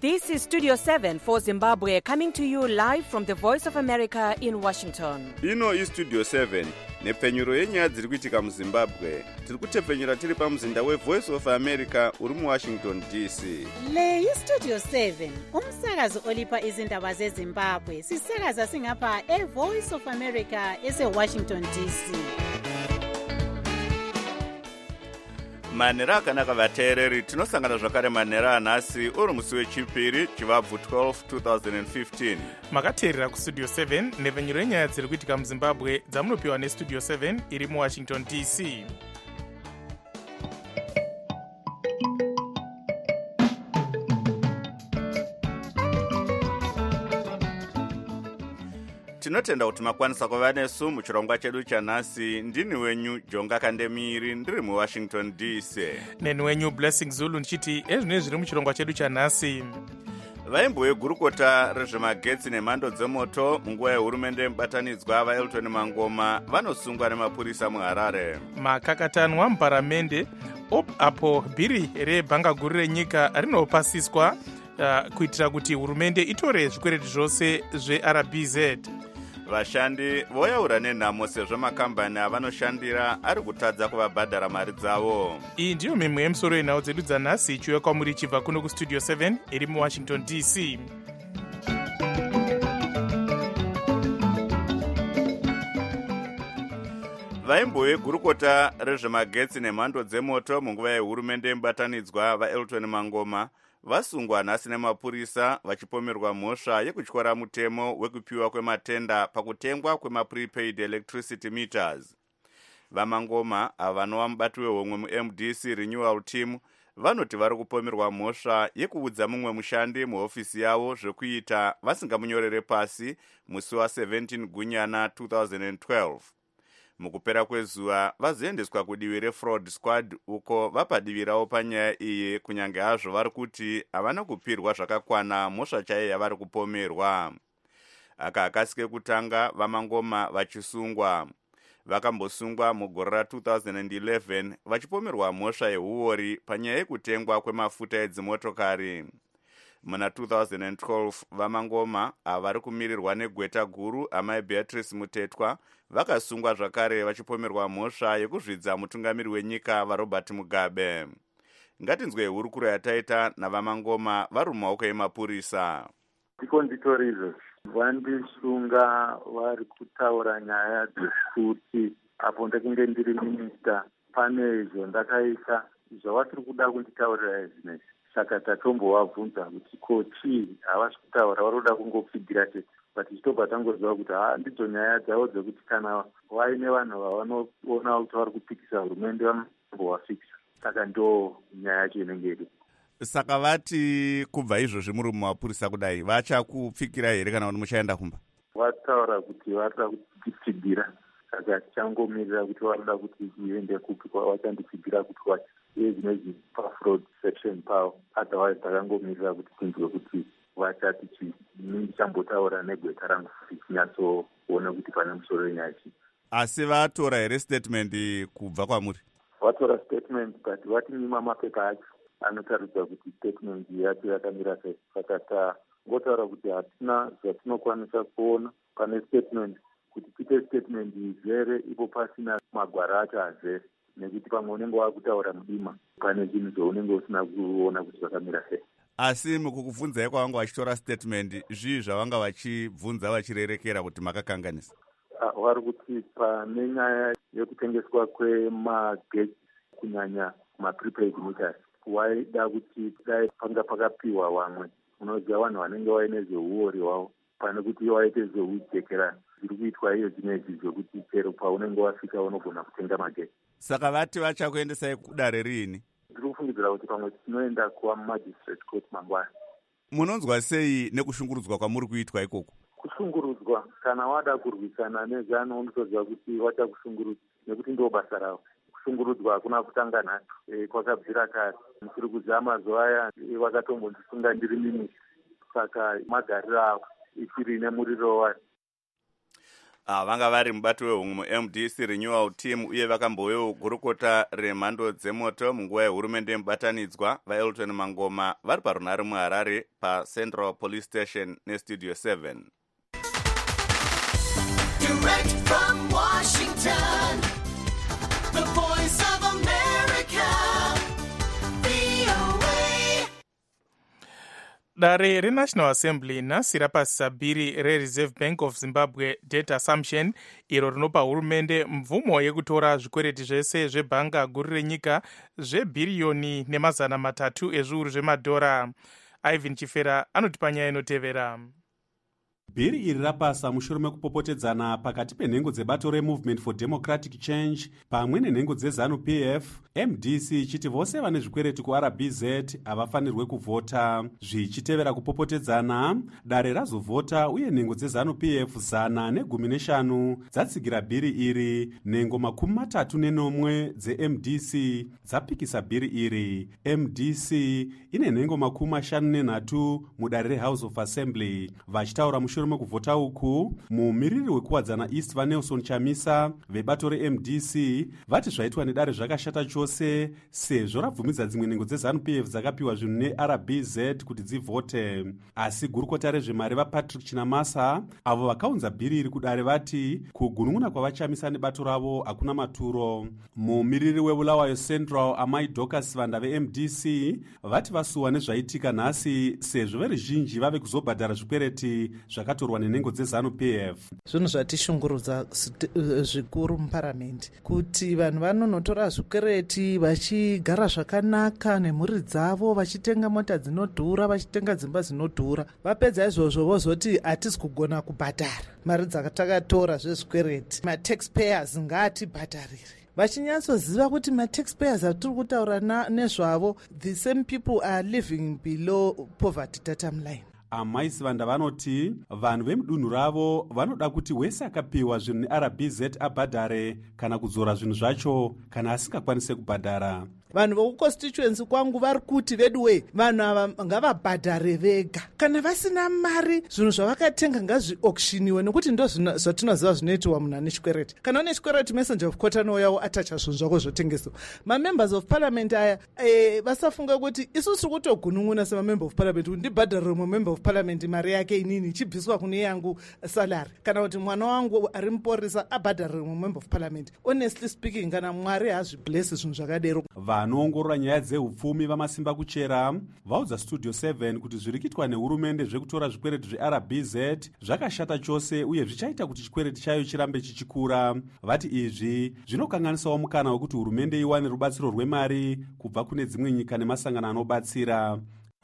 This is Studio 7 for Zimbabwe, coming to you live from the Voice of America in Washington. Ino iStudio 7 nepfenyuro yenyaya dziri kuitika muZimbabwe. Tiri kutepfenyura tiri pamuzinda weVoice of America uri muWashington DC. Le iStudio 7 umsakazo olipa izindaba zeZimbabwe. Sisakaza singapha eVoice of America eseWashington DC. Manhero akanaka vateereri, tinosangana zvakare manhero anhasi uri musi wechipiri chivabvu 12 2015. Makateerera kuStudio 7 nepfenyuro yenyaya dziri kuitika muZimbabwe dzamunopiwa neStudio 7 iri muWashington DC. Tinotenda kuti makwanisa kuva nesu muchirongwa chedu chanhasi. Ndini wenyu Jonga Kandemiri ndiri muWashington DC. Neni wenyu Blessing Zulu ndichiti ezvino zviri muchirongwa chedu chanhasi. Vaimbo vegurukota rezvemagetsi nemhando dzemoto munguva yehurumende mubatanidzwa vaElton Mangoma vanosungwa nemapurisa muHarare. Makakatanwa muparamende apo bhiri rebhanga guru renyika rinopasiswa kuitira kuti hurumende itore zvikwereti zvose zveRBZ. Vashandi voyaura nenhamo sezvo makambani avanoshandira ari kutadza kuvabhadhara mari dzavo. Iyi ndiyo mimwe yemusoro yenhau dzedu dzanhasi ichiuya kwamuri ichibva kuno kuStudio 7 iri muWashington DC. Vaimbo vegurukota rezvemagetsi nemhando dzemoto munguva yehurumende mubatanidzwa vaElton Mangoma vasungwa nhasi nemapurisa vachipomerwa mhosva yekutyora mutemo wekupiwa kwematenda pakutengwa kwemaprepaid electricity meters. VaMangoma vanova mubati wehomwe muMDC renewal team vanoti vari kupomerwa mhosva yekuudza mumwe mushandi muhofisi yavo zvekuita vasingamunyorere pasi musi wa17 Gunyana 2012. Mukupera kwezuva vazoendeswa kudivi refraud squad uko vapadivirawo panyaya iyi, kunyange hazvo vari kuti havana kupirwa zvakakwana mhosva chaiyo yavari kupomerwa. Aka akasike kutanga vaMangoma vachisungwa. Vakambosungwa mugore ra2011 vachipomerwa mhosva yeuori panyaya yekutengwa kwemafuta edzimotokari. Muna 2012 vaMangoma vari kumirirwa negweta guru amai Beatrice Mutetwa vakasungwa zvakare vachipomerwa mhosva yekuzvidza mutungamiri wenyika vaRobert Mugabe. Ngatinzwe hurukuro yataita navaMangoma vari mumaoko emapurisa. Ndikonditorizo vandisunga vari kutaura nyaya dzekuti apo ndakinge ndiri minista pane zvandakaisa zvavatiri kuda kunditaurira zvinezvi. Saka tatombovabvunza kuti ko chii havasi kutaura, vari kuda kungopfigira chete. But tichitobva tangoziva kuti ndidzo nyaya dzavo dzekuti kana vaine vanhu vavanoona kuti vari kupikisa hurumende vanombovafisa. Saka ndo nyaya yacho inenge iri. Saka vati kubva izvozvi muri mumapurisa kudai vachakupfikira here kana kuti muchaenda kumba? Vataura kuti varida kutipfigira, saka tichangomirira kuti varida kuti iende kupi vachandipfigira kuti wacho uye zvinezvi pafraud section pavo. Otherwise takangomirira kuti tinzwe kuti vachati chii. Ndichambotaura negweta rangu kuti tinyatsoona kuti pane musoro wenyaya chii. Asi vatora here statement kubva kwamuri? Vatora statement but vati nyima mapepa acho anotaridza kuti statement yacho yakamira sei. Saka tangotaura kuti hatina zvatinokwanisa kuona pane statement kuti tipe statement izere ipo pasina magwara acho hazere, nekuti pamwe unenge wakutaura mudima pane zvinhu zvaunenge usina kuona kuti zvakamira sei. Asi mukukubvunzai kwavanga vachitora statement zvii zvavanga vachibvunza vachirerekera kuti makakanganisa? Vari kuti pane nyaya yekutengeswa kwemagetsi kunyanya maprepaid meters waida kuti dai panga pakapiwa vamwe unoziva vanhu vanenge vaine zveuori hwavo pane kuti waite zveujekerana. Zviri kuitwa iyo zvinezvi zvokuti chero paunenge wasvika unogona kutenga magetsi. Saka vati vachakuendesai kudare riini? Ndiri kufungidzira kuti pamwe tinoenda kumagistrate court mangwana. Munonzwa sei nekushungurudzwa kwamuri kuitwa ikoko? Kushungurudzwa kana wada kurwisana nezano unotoziva kuti vachakushungurudza nekuti ndo basa ravo. Kushungurudzwa hakuna kutanga nhatu, kwakabvira kare. Musiri kuziva mazuva aya vakatombondisunga ndiri minista, saka magariro avo ichiri nemuriro wayo. vanga vari mubati wehungu muMDC renewal team uye vakambovewo gurukota remhando dzemoto munguva yehurumende mubatanidzwa vaElton Mangoma vari parunhare muHarare paCentral Police Station neStudio 7. Direct from Washington, the voice of America, VOA. Dare reNational Assembly nhasi rapasisa bhiri reReserve Bank of Zimbabwe Debt Assumption iro rinopa hurumende mvumo yekutora zvikwereti zvese zvebhanga guru renyika zvebhiriyoni nemazana 3 ezviuru zvemadhora. Ivan Chifera anotipa nyaya inotevera. Bhiri iri rapasa mushure mekupopotedzana pakati penhengo dzebato reMovement for Democratic Change pamwe nenhengo dzeZANU-PF, MDC ichiti vose vane zvikwereti kuRBZ havafanirwe kuvhota. Zvichitevera kupopotedzana, dare razovhota uye nhengo dzeZANU-PF 115 dzatsigira bhiri iri. Nhengo 34 dzeMDC dzapikisa bhiri iri. MDC ine nhengo 53 mudare reHouse of Assembly. Vachitaura mushure mekuvhota uku, mumiriri wekuwadzana East vaNelson Chamisa vebato reMDC vati zvaitwa nedare zvakashata chose sezvo rabvumidza dzimwe nhengo dzeZANU-PF dzakapiwa zvinhu neRBZ kuti dzivhote. Asi gurukota rezvemari vaPatrick Chinamasa avo vakaunza bhiri iri kudare vati kugunun'una kwavachamisa nebato ravo hakuna maturo. Mumiriri weBulawayo Central Amai Dorcas Vanda veMDC vati vasuwa nezvaitika nhasi sezvo veruzhinji vave kuzobhadhara zvikwereti zvakatorwa nenhengo dzeZANU-PF. Zvinhu zvatishungurudza zvikuru muparamende kuti vanhu vanonotora zvikwereti vachigara zvakanaka nemhuri dzavo, vachitenga mota dzinodhura, vachitenga dzimba dzinodhura, vapedza izvozvo vozoti hatisi kugona kubhadhara mari dzatakatora zvezvikwereti, mataxpayers ngaatibhadharire. Vachinyasoziva kuti mataxpayers atiri kutaura nezvavo, the same people are living below poverty datum line. Amaisi Vanda vanoti vanhu vemudunhu ravo vanoda kuti wese akapiwa zvinhu neRBZ abhadhare kana kudzora zvinhu zvacho kana asingakwanise kubhadhara. Vanhu vokuconstituency kwangu vari kuti veduwe vanhu ava ngavabhadhare vega, kana vasina mari zvinhu zvavakatenga ngazviauctioniwe, nekuti ndo zvatinoziva zvinoitiwa munhu ane chikwereti. Kana une chikwereti messenger of court anouyawo atacha zvinhu zvako zvotengeswa. Mamembers of parliament aya vasafunga kuti isusu tiri kutogunun'una semamember of parliament kuti ndibhadharire mumember of parliament mari yake inini ichibviswa kune yangu salary, kana kuti mwana wangu ari muporisa abhadharire mumember of parliament. Honestly speaking, kana Mwari hazviblesi zvinhu zvakadero. Vanoongorora nyaya dzeupfumi vamasimba kuchera vaudza Studio 7 kuti zviri kuitwa nehurumende zvekutora zvikwereti zveRBZ zvakashata chose uye zvichaita kuti chikwereti chayo chirambe chichikura. Vati izvi zvinokanganisawo mukana wekuti hurumende iwane rubatsiro rwemari kubva kune dzimwe nyika nemasangano anobatsira.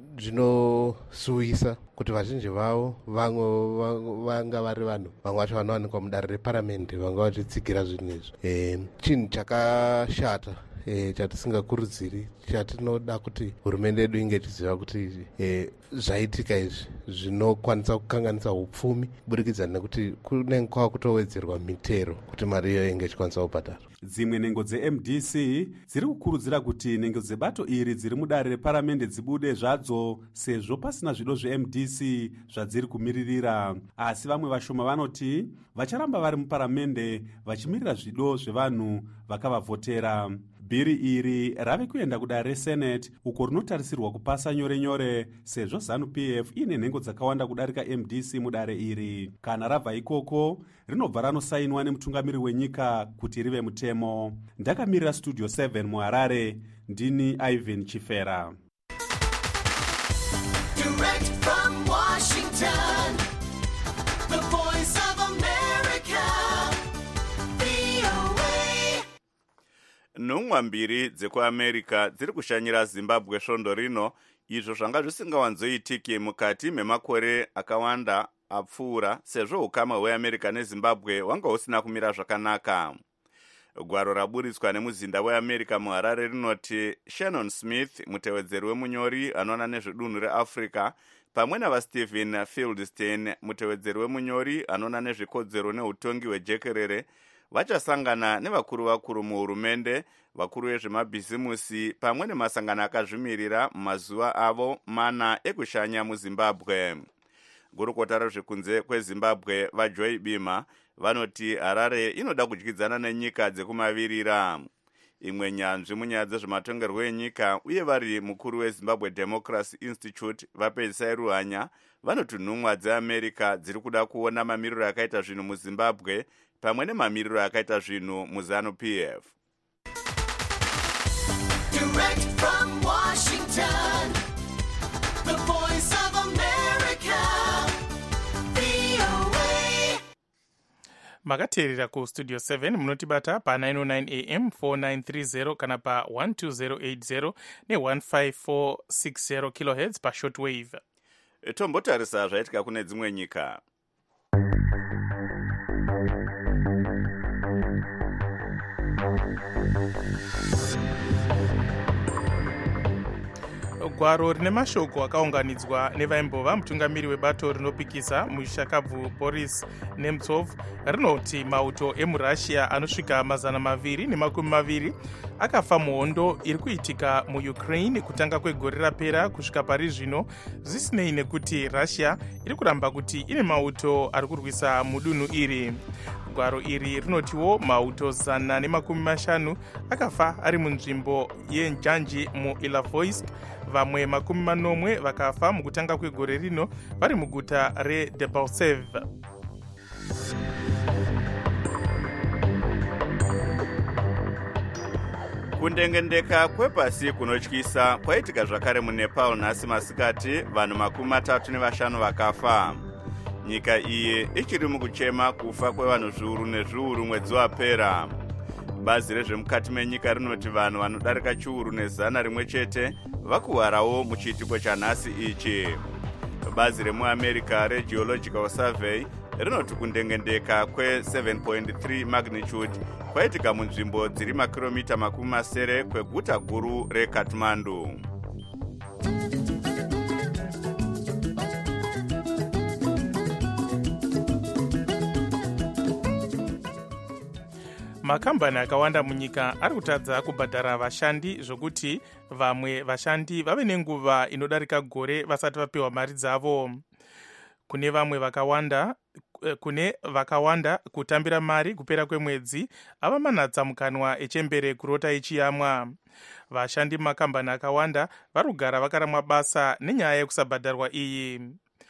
Zvinosuwisa kuti vazhinji vavo vamwe vanga vari vanhu vamwe vacho vanowanikwa mudare reparamende vanga vachitsigira zvinhu izvi. Chinhu chakashata chatisingakurudziri, chatinoda kuti hurumende yedu inge ichiziva kuti zvaitika izvi zvinokwanisa kukanganisa upfumi kuburikidza nekuti kunenge kwava kutowedzerwa mitero kuti mari iyo inge ichikwanisa kubhadhara. Dzimwe nhengo dzeMDC dziri kukurudzira kuti nhengo dzebato iri dziri mudare reparamende dzibude zvadzo sezvo pasina zvido zveMDC zvadziri kumiririra. Asi vamwe vashoma vanoti vacharamba vari muparamende vachimirira zvido zvevanhu vakavavhotera. Bhiri iri rave kuenda kudare reSenate uko rinotarisirwa kupasa nyore nyore sezvo ZANU-PF ine nhengo dzakawanda kudarika MDC mudare iri. Kana rabva ikoko rinobva ranosainwa nemutungamiri wenyika kuti rive mutemo. Ndakamirira Studio 7 muHarare, ndini Ivan Chifera. Direct from Washington, the voice of America, VOA. Nhumwa mbiri dzekuAmerica dziri kushanyira Zimbabwe svondo rino, izvo zvanga zvisingawanzoitiki mukati memakore akawanda apfuura sezvo ukama hweAmerica neZimbabwe wanga usina kumira zvakanaka. Gwaro raburitswa nemuzinda weAmerica muHarare rinoti Shannon Smith, mutevedzeri wemunyori anoona nezvedunhu reAfrica, pamwe navaStephen Fieldstein, mutevedzeri wemunyori anoona nezvekodzero neutongi hwejekerere, vachasangana nevakuru muhurumende, vakuru vezvemabhizimusi pamwe nemasangano akazvimirira mumazuva avo mana ekushanya muZimbabwe. gurukota rezvekunze kwezimbabwe vajoy bima vanoti harare inoda kudyidzana nenyika dzekumavirira. Imwe nyanzvi munyaya dzezvematongerwo enyika uye vari mukuru wezimbabwe democracy institute vapedzisai ruhanya vanoti nhumwa dzeamerica dziri kuda kuona mamiriro akaita zvinhu muzimbabwe pamwe nemamiriro akaita zvinhu muzanu-pf. Direct from Washington, the voice of America, VOA. makateerera kustudio 7 munotibata pa909 am 4930 kana pa12080 ne15460 kilohertz pashortwave. Tombotarisa zvaitika kune dzimwe nyika. gwaro rine mashoko akaunganidzwa nevaimbova mutungamiri webato rinopikisa mushakabvu Boris Nemtsov rinoti mauto emurussia anosvika 220 akafa muhondo iri kuitika muukraine kutanga kwegore rapera kusvika pari zvino, zvisinei nekuti russia iri kuramba kuti ine mauto ari kurwisa mudunhu iri. gwaro iri rinotiwo mauto 150 akafa ari munzvimbo yenjanji muIlavoisk, vamwe 40 vakafa mukutanga kwegore rino vari muguta reDebaltseve. Kundengendeka kwepasi kunotyisa kwaitika zvakare muNepal nhasi masikati, vanhu 35 vakafa. Nyika iyi ichiri mukuchema kufa kwevanhu zviuru nezviuru mwedzi wapera. Bazi rezvemukati menyika rinoti vanhu vanodarika chiuru nezana rimwe chete vakuwarawo muchiitiko chanhasi ichi. Bazi remuAmerica reGeological Survey rinoti kundengendeka kwe7.3 magnitude kwaitika munzvimbo dziri makiromita 70 kweguta guru reKathmandu. makambani akawanda munyika ari kutadza kubhadhara vashandi zvokuti vamwe vashandi vave nenguva inodarika gore vasati vapiwa mari dzavo. Kune vakawanda kutambira mari kupera kwemwedzi ava manatsamukanwa echembere kurota ichiyamwa. Vashandi makambani akawanda vari kugara vakaramwa basa nenyaya yekusabhadharwa iyi.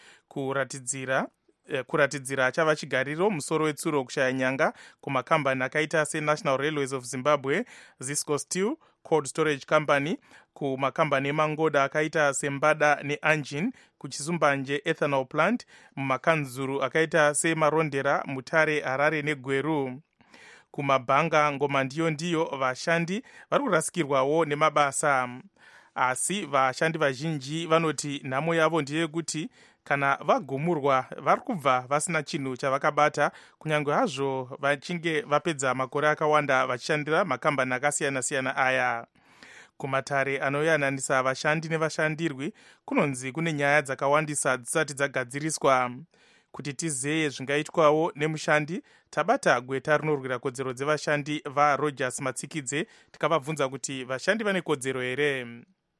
Kuratidzira chava chigariro musoro wetsuro kushaya nyanga kumakambani akaita seNational Railways of Zimbabwe, Zisco Steel, Cold Storage Company, kumakambani emangoda akaita sembada neAngin, kuchisumbanje Ethanol Plant, mumakanzuru akaita semarondera, Mutare, Harare neGweru. Kumabhanga ngoma ndiyo vashandi vari kurasikirwawo nemabasa. Asi vashandi vazhinji vanoti nhamo yavo ndeyekuti kana vagumurwa vari kubva vasina chinhu chavakabata, kunyange hazvo vachinge vapedza makore akawanda vachishandira makambani akasiyana-siyana aya. Kumatare anoyananisa vashandi nevashandirwi kunonzi kune nyaya dzakawandisa dzisati dzagadziriswa. Kuti tizeye zvingaitwawo nemushandi, tabata gweta rinorwira kodzero dzevashandi vaRogers Matsikidze tikavabvunza kuti vashandi vane kodzero here.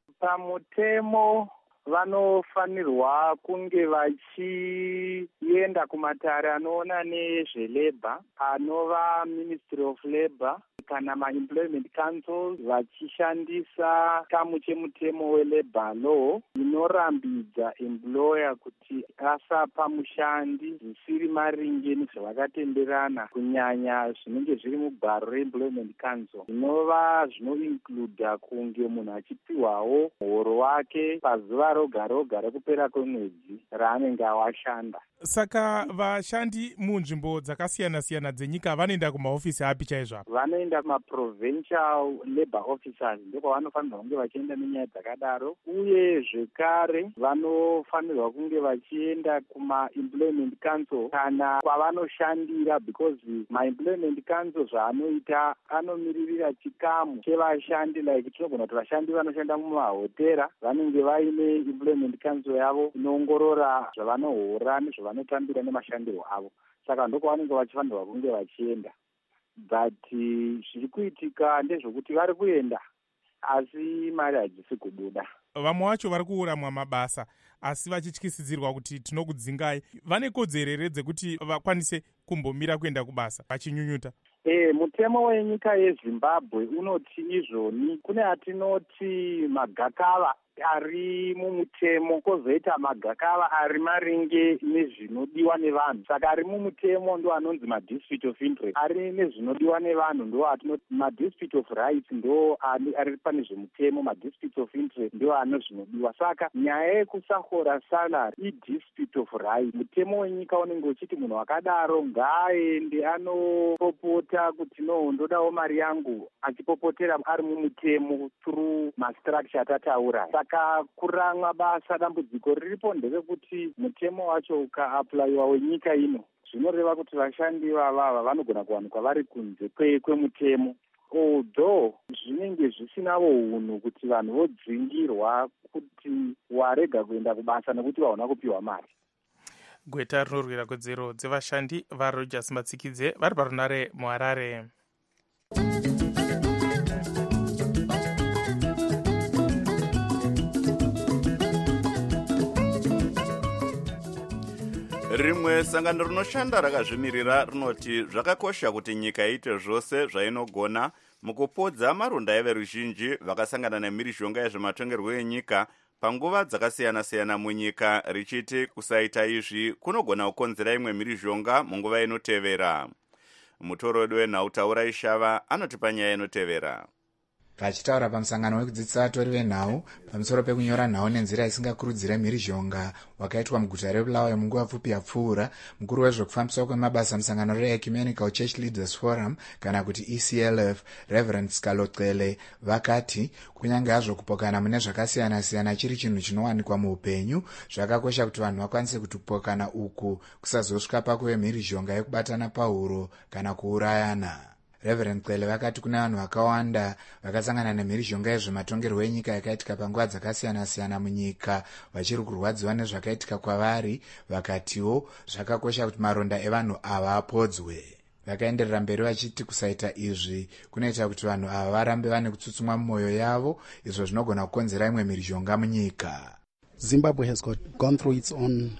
Pamutemo vanofanirwa kunge vachienda kumatare anoona nezvelabor, anova Ministry of Labour kana maEmployment Councils, vachishandisa chikamu chemutemo weLabour Law inorambidza employer kuti asapa mushandi zvisiri maringe nezvavakatenderana, kunyanya zvinenge zviri mugwaro reEmployment Council, zvinova zvinoincluda kunge munhu achipiwawo muhoro wake pazuva roga roga rekupera kwemwedzi raanenge awashanda. Saka vashandi munzvimbo dzakasiyana-siyana dzenyika vanoenda kumahofisi api chaizvo? Vanoenda kumaprovincial labour officers, ndiko vanofanirwa kunge vachienda nenyaya dzakadaro, uye zvekare vanofanirwa kunge vachienda kumaemployment council kana kwavanoshandira, because maemployment council zvaanoita anomiririra chikamu chevashandi, like tinogona kuti vashandi vanoshanda mumahotera vanenge vaine employment council yavo inoongorora zvavanohora nezvavanotambira nemashandiro avo. Saka ndoko vanenge vachifanirwa kunge vachienda, but zviri kuitika ndezvokuti vari kuenda asi mari hadzisi kubuda. vamwe vacho vari kuuramwa mabasa asi vachityisidzirwa kuti tinokudzingai. Vane kodzero here dzekuti vakwanise kumbomira kuenda kubasa vachinyunyuta? Mutemo wenyika yeZimbabwe unoti izvoni. Kune atinoti magakava ari mumutemo, kozoita magakava ari maringe nezvinodiwa nevanhu. Saka ari mumutemo ndo anonzi madispute of interest. Ari nezvinodiwa nevanhu ndo atinoti madispute of rights, ndo ari pane zvemutemo. Madispute of interest ndo anozvinodiwa. Saka nyaya yekusakora salary idispute of rights. Mutemo wenyika unenge uchiti munhu wakadaro ngaaende anopopota kuti no ndodawo mari yangu, achipopotera ari mumutemo through mastructure atataura. Saka kuramwa basa dambudziko riripo nderekuti mutemo wacho ukaaplayiwa wenyika ino, zvinoreva kuti vashandi vavava vanogona kuwanikwa vari kunze kwemutemo. Although zvinenge zvisinawo hunhu kuti vanhu vodzingirwa kuti warega kuenda kubasa nekuti vaona kupiwa mari. Gweta rinorwira kodzero dzevashandi vaRogers Matsikidze vari parunare muHarare. Rimwe sangano rinoshanda rakazvimirira rinoti zvakakosha kuti nyika iite zvose zvainogona mukupodza maronda everuzhinji vakasangana nemhirizhonga yezvematongerwo enyika panguva dzakasiyana-siyana munyika, richiti kusaita izvi kunogona kukonzera imwe mhirizhonga munguva inotevera. Mutoro wenhau Ishava anotipa nyaya inotevera. Vachitaura pamusangano wekudzidzisa vatori venhau pamusoro pekunyora nhau nenzira isingakurudzire mhirizhonga wakaitwa muguta reBulawayo munguva pfupi yapfuura, mukuru wezvekufambiswa kwemabasa musangano reEcumenical Church Leaders Forum kana kuti ECLF, Reverend Scalotlele, vakati kunyange hazvo kupokana mune zvakasiyana-siyana chiri chinhu chinowanikwa muupenyu, zvakakosha kuti vanhu vakwanise kuti kupokana uku kusazosvika pakuve mhirizhonga yekubatana pahuro kana kuurayana. Reverend Klele vakati kuna vanhu vakawanda vakasangana nemhirizhonga yezvematongerwo enyika yakaitika panguva dzakasiyana-siyana munyika vachiri kurwadziwa nezvakaitika kwavari, vakatiwo zvakakosha kuti maronda evanhu ava apodzwe. Vakaenderera mberi vachiti kusaita izvi kunoita kuti vanhu ava varambe vane kutsutsumwa mumwoyo yavo, izvo zvinogona kukonzera imwe mhirizhonga munyika. Zimbabwe has gone through its own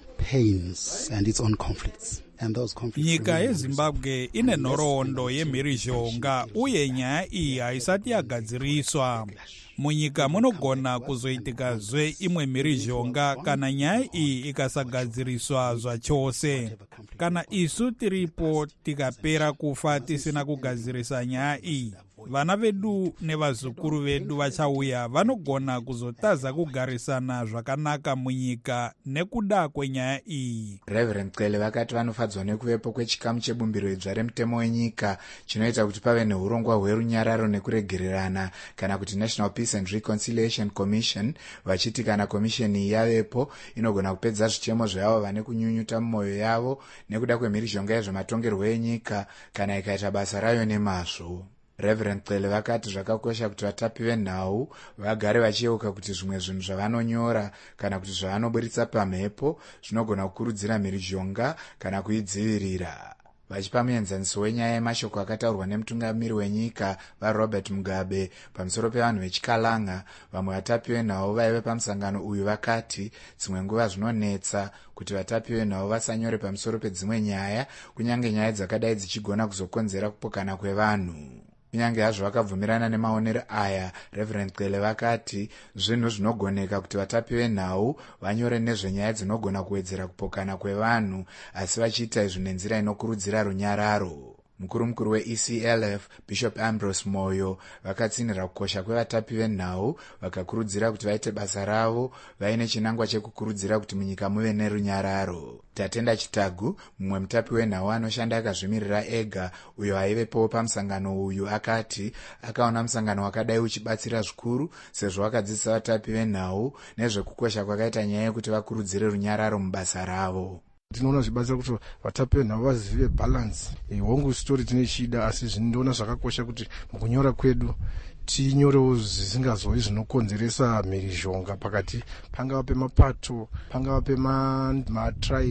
pains and its own conflicts. Nyika yeZimbabwe ine nhoroondo yemhirizhonga uye nyaya iyi haisati yagadziriswa. Munyika munogona kuzoitikazve imwe mhirizhonga kana nyaya iyi ikasagadziriswa zvachose. Kana isu tiripo tikapera kufa tisina kugadzirisa nyaya iyi, vana vedu nevazukuru vedu vachauya vanogona kuzotaza kugarisana zvakanaka munyika nekuda kwenyaya iyi. Reverend Klele vakati vanofadzwa nekuvepo kwechikamu chebumbiro idzva remutemo wenyika chinoita kuti pave neurongwa hwerunyararo nekuregererana kana kuti National Peace and Reconciliation Commission, vachiti kana komisheni iyi yavepo inogona kupedza zvichemo zveavo vane kunyunyuta mumwoyo yavo nekuda kwemhirizhonga yezvematongerwo enyika kana ikaita basa rayo nemazvo. Reverend Klele vakati zvakakosha kuti vatapi venhau vagare vachiyeuka kuti zvimwe zvinhu zvavanonyora kana kuti zvavanoburitsa pamhepo zvinogona kukurudzira mhirizhonga kana kuidzivirira. Vachipa muenzaniso wenyaya yemashoko akataurwa nemutungamiri wenyika vaRobert Mugabe pamusoro pevanhu vechikalanga, vamwe vatapi venhau vaive pamusangano uyu vakati dzimwe nguva zvinonetsa kuti vatapi venhau vasanyore pamusoro pedzimwe nyaya, kunyange nyaya dzakadai dzichigona kuzokonzera kupokana kwevanhu. Kunyange hazvo vakabvumirana nemaonero aya, Reverend Klele vakati zvinhu zvinogoneka kuti vatapi venhau vanyore nezvenyaya dzinogona kuwedzera kupokana kwevanhu, asi vachiita izvi nenzira inokurudzira runyararo. Mukuru weECLF Bishop Ambrose Moyo vakatsinira kukosha kwevatapi venhau, vakakurudzira kuti vaite basa ravo vaine chinangwa chekukurudzira kuti munyika muve nerunyararo. Tatenda Chitagu, mumwe mutapi wenhau anoshanda akazvimirira ega uyo aivepo pamusangano uyu, akati akaona musangano wakadai uchibatsira zvikuru sezvo wakadzidzisa vatapi venhau nezvekukosha kwakaita nyaya yekuti vakurudzire runyararo mubasa ravo. Tinoona zvibatsira kuti vatapi venhau vazive balance. Hongu story tine chida, asi zvindoona zvakakosha kuti mukunyora kwedu tinyorewo zvisingazovi zvinokonzeresa mhirizhonga pakati pangava pemapato, pangava pematribe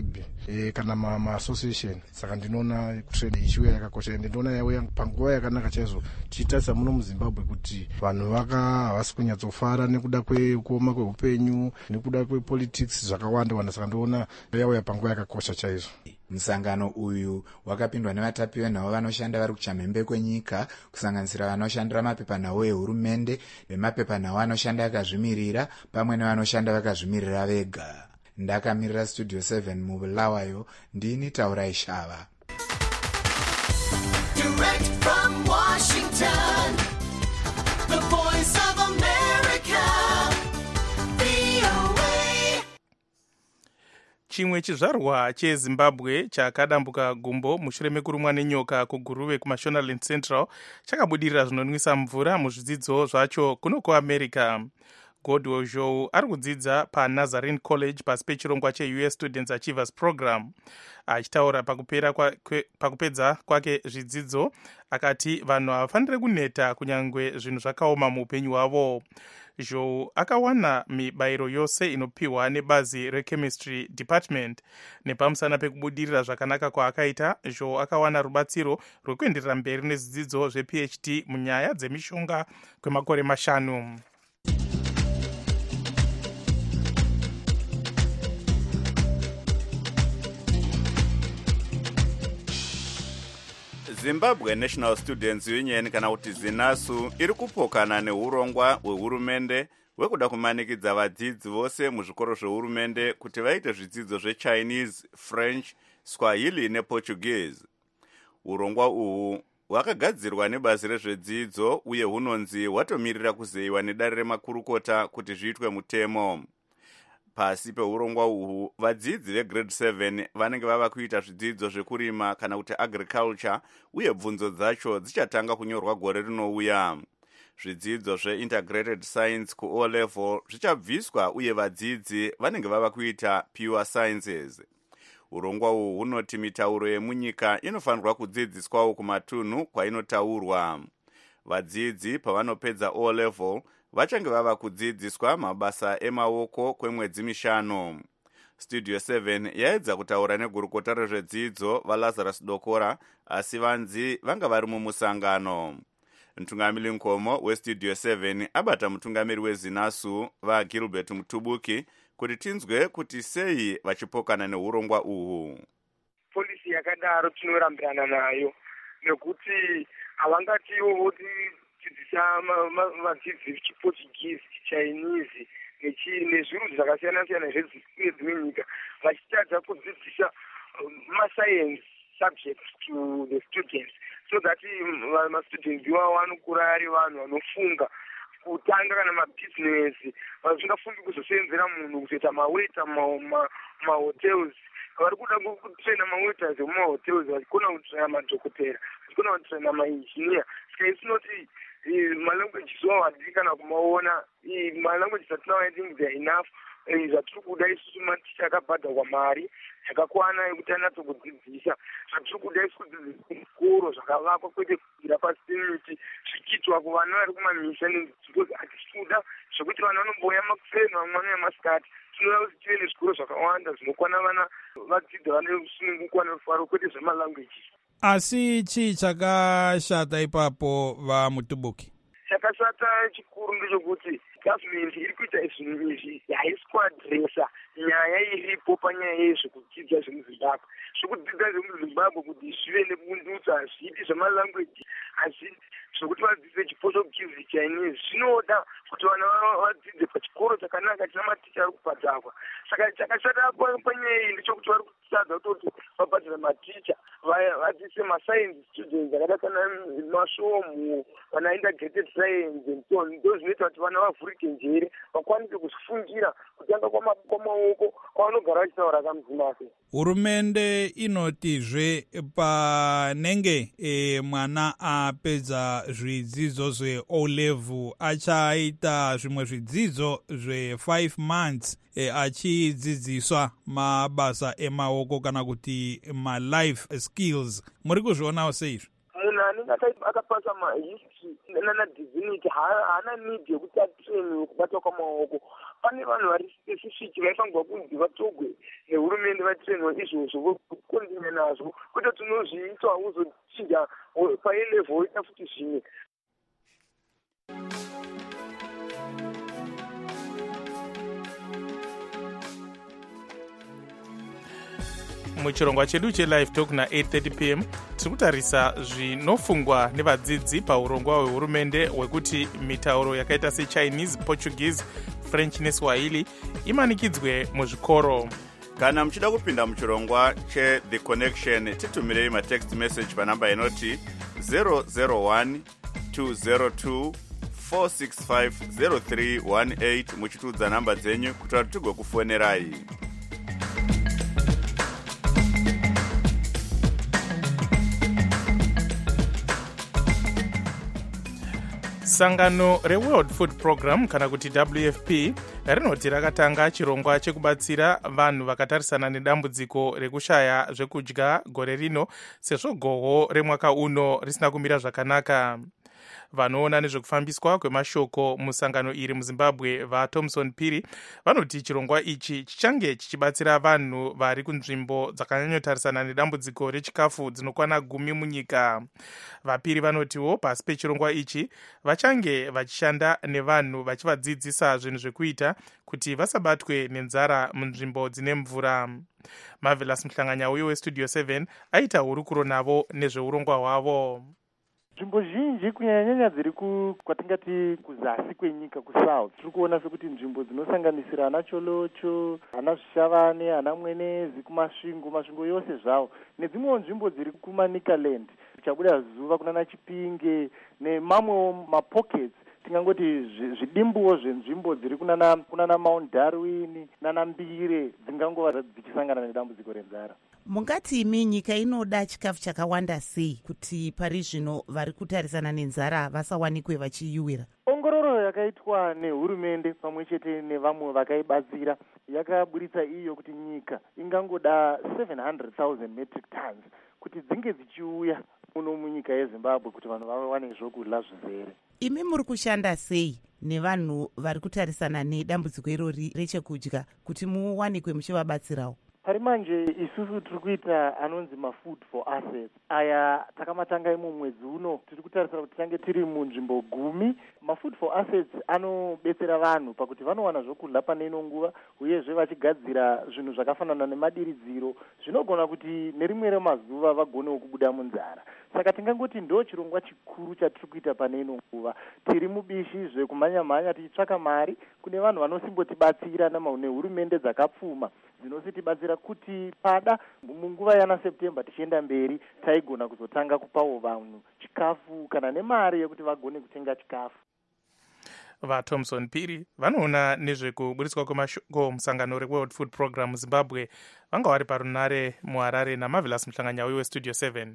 kana maassociation. Saka ndinoona trade ichiuya yakakosha, ende ndinoona yauya panguva yakanaka chaizvo tichitarisa muno muZimbabwe kuti vanhu havasi kunyatsofara nekuda kwekuoma kweupenyu nekuda kwepolitics zvakawanda wanda. Saka ndinoona yauya panguva yakakosha chaizvo. Musangano uyu wakapindwa nevatapi venhau vanoshanda vari kuchamhembe kwenyika, kusanganisira vanoshandira mapepanhau ehurumende, vemapepanhau anoshanda akazvimirira pamwe nevanoshanda vakazvimirira vega. Ndakamirira Studio 7 muBulawayo, ndini Taurai Shava. Direct from Washington, the voice of America, VOA. Chimwe chizvarwa cheZimbabwe chakadambuka gumbo mushure mekurumwa nenyoka kuguruve kuMashonaland Central chakabudirira zvinonwisa mvura muzvidzidzo zvacho kuno kuAmerica. Godwill Zhou ari kudzidza paNazarene College pasi pechirongwa cheUS Students Achievers Program. Achitaura pakupedza kwake zvidzidzo, akati vanhu havafaniri kuneta kunyangwe zvinhu zvakaoma muupenyu hwavo. Zhou akawana mibayiro yose inopiwa nebazi reChemistry Department. Nepamusana pekubudirira zvakanaka kwaakaita, Zhou akawana rubatsiro rwekuenderera mberi nezvidzidzo zvePhD munyaya dzemishonga kwemakore 5. Zimbabwe National Students Union kana kuti ZINASU iri kupokana neurongwa hwehurumende hwekuda kumanikidza vadzidzi vose muzvikoro zvehurumende kuti vaite zvidzidzo zveChinese, French, Swahili nePortuguese. Urongwa uhu hwakagadzirwa nebazi rezvedzidzo uye hunonzi hwatomirira kuzeyiwa nedare remakurukota kuti zviitwe mutemo. Pasi peurongwa uhu, vadzidzi vegrade 7 vanenge vava kuita zvidzidzo zvekurima kana kuti agriculture, uye bvunzo dzacho dzichatanga kunyorwa gore rinouya. Zvidzidzo zveintegrated science kuO level zvichabviswa uye vadzidzi vanenge vava kuita pure sciences. Urongwa uhu hunoti mitauro yemunyika inofanirwa kudzidziswawo kumatunhu kwainotaurwa. Vadzidzi pavanopedza O level vachange vava kudzidziswa mabasa emaoko kwemwedzi 5. Studio 7 yaedza kutaura negurukota rezvedzidzo vaLazarus Dokora, asi vanzi vanga vari mumusangano. Mtungamiri Nkomo weStudio 7 abata mutungamiri weZINASU vaGilbert Mutubuki kuti tinzwe kuti sei vachipokana neurongwa uhu. Polisi yakadaro tinorambirana nayo nekuti havangatiwo voti dzidzisa vadzidzi chiPortuguese, chiChinese nezvinhu zvakasiyana-siyana zvedzimwe nyika, vachitadza kudzidzisa mascience subjects to the students, so that mastudents iwavo vanokura ari vanhu vanofunga kutanga kana mabusiness, vasingafungi kuzosenzera munhu kuzoita mawaiter mahotels. Vari kuda kutraina mawaiters emumahotels, vachikona kutraina madhokotera, vachikona kutraina mainjiniya. Saka isinoti malanguages wavo hadii kana kumaona. Malanguages atinawo I think they are enough. Zvatiri kuda isusu maticha akabhadharwa mari yakakwana yekuti anatsokudzidzisa. Zvatiri kuda isusu kudzidzisa zvikoro zvakavakwa, kwete kugira pasi pemiti zvichiitwa kuvana vari kumamisha, because hatisi kuda zvekuti vana vanomboya makufeni vamwe vanouya masikati. Tinoda kuti tive nezvikoro zvakawanda zvinokwana vana vadzidza vane sununguko nerufaro, kwete zvemalanguages. Asi chii chakashata ipapo vaMutubuki? Chakashata chikuru ndechekuti government iri kuita zvinhu izvi haisi kuadresa nyaya iripo panyaya yezvekudzidza zvemuZimbabwe. Zvekudzidza zvemuZimbabwe kuti zvive nebundutso hazvidi zvemalanguage, hazvidi zvokuti vadzidze chiPortuguese, Chinese. Zvinoda kuti vana vadzidze pachikoro chakanaka china maticha ari kubhadharwa. Saka chakashata panyaya iyi ndechekuti vari kutadza kuti vabhadhare maticha vadzidzise mascience students akada kana masvomu, vana integrated science and so on. Ndo zvinoita kuti vana vavhurike njere vakwanise kuzvifungira kutanga kwamaoko kwavanogara vachitaura kamuZimbabwe. Hurumende inotizve panenge mwana apedza zvidzidzo zveO level achaita zvimwe zvidzidzo zve5 months achidzidziswa mabasa emaoko kana kuti malife skills. Muri kuzvionawo seizvo? Munhu anenge akapasa mahistory nana divinity haana need yekuti atrainiwe kubata kwamaoko. pane vanhu vari specific vaifanirwa kunzi vatogwe nehurumende vatrenwa izvozvo vokondinya nazvo kwete tinozviita uzochinja paelevel oita futi zvimwe. muchirongwa chedu chelive talk na8:30 pm tiri kutarisa zvinofungwa nevadzidzi paurongwa hwehurumende hwekuti mitauro yakaita sechinese, portuguese, french neswahili imanikidzwe muzvikoro. kana muchida kupinda muchirongwa cheThe Connection titumirei matext message panhamba inoti 001 202 465 0318 muchitiudza nhamba dzenyu kuti tigokufonerai. sangano reworld food program kana kuti WFP rinoti rakatanga chirongwa chekubatsira vanhu vakatarisana nedambudziko rekushaya zvekudya gore rino sezvo gohwo remwaka uno risina kumira zvakanaka. vanoona nezvekufambiswa kwemashoko musangano iri muzimbabwe vaThomson Phiri vanoti chirongwa ichi chichange chichibatsira vanhu vari kunzvimbo dzakanyanyotarisana nedambudziko rechikafu dzinokwana 10 munyika. vaPhiri vanotiwo pasi pechirongwa ichi vachange vachishanda nevanhu vachivadzidzisa zvinhu zvekuita kuti vasabatwe nenzara munzvimbo dzine mvura. Marvelous Mhlanganya uyo westudio 7 aita hurukuro navo nezveurongwa hwavo. nzvimbo zhinji kunyanyanya dziri kwatingati kuzasi kwenyika kusouth tiri kuona sekuti nzvimbo dzinosanganisira ana Cholocho, ana Zvishavane, ana Mwenezi, kumasvingo yose zvawo nedzimwewo nzvimbo dziri kuManicaland chabuda zuva kunana Chipinge nemamwewo mapockets tingangoti zvidimbuwo zvenzvimbo dziri kunana Mount Darwin nana Mbire dzingangova dzichisangana nedambudziko renzara. mungati imi nyika inoda chikafu chakawanda sei kuti pari zvino vari kutarisana nenzara vasawanikwe vachiyiwira? ongororo yakaitwa nehurumende pamwe chete nevamwe vakaibatsira yakaburitsa iyo kuti nyika ingangoda 700,000 metric tons kuti dzinge dzichiuya muno munyika yeZimbabwe kuti vanhu vawane zvokudya zvizere. imi muri kushanda sei nevanhu vari kutarisana nedambudziko irori rechekudya kuti muwanikwe muchivabatsirawo? pari manje isusu tiri kuita anonzi mafood for assets aya takamatanga imo mwedzi uno tiri kutarisira kuti tange tiri munzvimbo 10. mafood for assets anobetsera vanhu pakuti vanowana zvokudya pane ino nguva uyezve vachigadzira zvinhu zvakafanana nemadiridziro zvinogona kuti nerimwe remazuva vagonewo kubuda munzara. saka tingangoti ndo chirongwa chikuru chatiri kuita pane ino nguva. tiri mubishi zvekumhanya-mhanya tichitsvaka mari kune vanhu vanosimbotibatsira nehurumende dzakapfuma dzinositibatsira kuti pada munguva yana September tichienda mberi taigona kuzotanga kupawo vanhu chikafu kana nemari yekuti vagone kutenga chikafu. vaThomson Phiri vanoona nezvekuburitswa kwemashoko musangano reworld food program muzimbabwe vanga vari parunare muHarare naMarvelous Mhlanganya uyo westudio 7.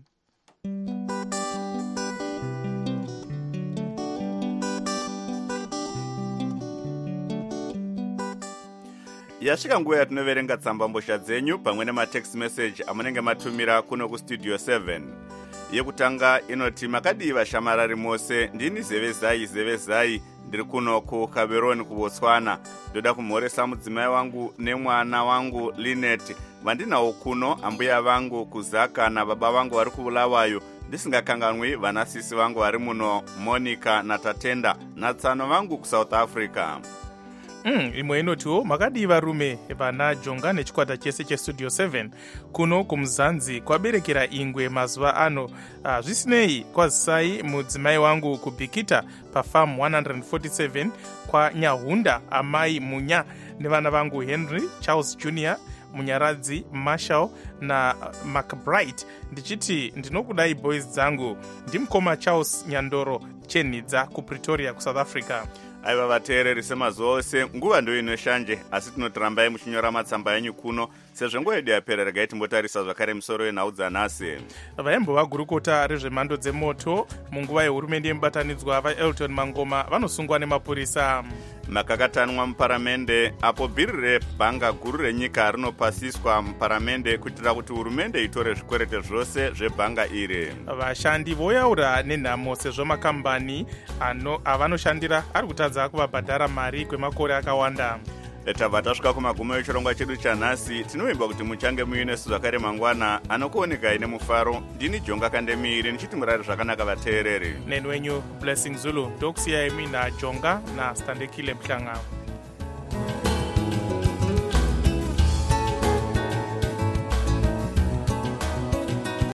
yasvika nguva yatinoverenga tsambambosha dzenyu pamwe nematext message amunenge matumira kuno kustudio 7. yekutanga inoti makadiva shamarari mose ndini zevezai ndiri kuno kuKaberoni kuBotswana ndoda kumhoresa mudzimai wangu nemwana wangu Linet vandinawo kuno, ambuya vangu kuZaka nababa vangu vari kuBulawayo ndisingakanganwi vanasisi vangu vari muno Monica naTatenda natsano vangu kuSouth Africa. imwe inotiwo makadiva rume vana Jonga nechikwata chese chestudio 7 kuno kumuzanzi kwaberekera ingwe mazuva ano. Zvisinei kwazisai mudzimai wangu kubhikita pafarm 147 kwaNyahunda amai Munya nevana vangu Henry Charles Jr, Munyaradzi Marshall na McBride ndichiti ndinokudai boys dzangu. ndimukoma Charles Nyandoro Chenidza kuPretoria kuSouth Africa. aiva vateereri semazuva ose nguva ndo inoshanje asi tinotirambai muchinyora matsamba enyu kuno sezvo nguva yedu yapera. regai timbotarisa zvakare musoro yenhau dzanhasi. vaimbova gurukota rezvemhando dzemoto munguva yehurumende yemubatanidzwa vaElton Mangoma vanosungwa nemapurisa. makakatanwa muparamende apo bhiri rebhanga guru renyika rinopasiswa muparamende kuitira kuti hurumende itore zvikwerete zvose zvebhanga iri. Vashandi voyaura nenhamo sezvo makambani avanoshandira ari kutadza kuvabhadhara mari kwemakore akawanda. Tabva tasvika kumagumo echirongwa chedu chanhasi. Tinovimba kuti muchange muine zvakare mangwana anokuonekai nemufaro. Ndini Jonga Kandemiri nichiti murari zvakanaka vateereri. Nenwenyu Blessing Zulu ndokusiyai mina Jonga naStandekile Mhlanga.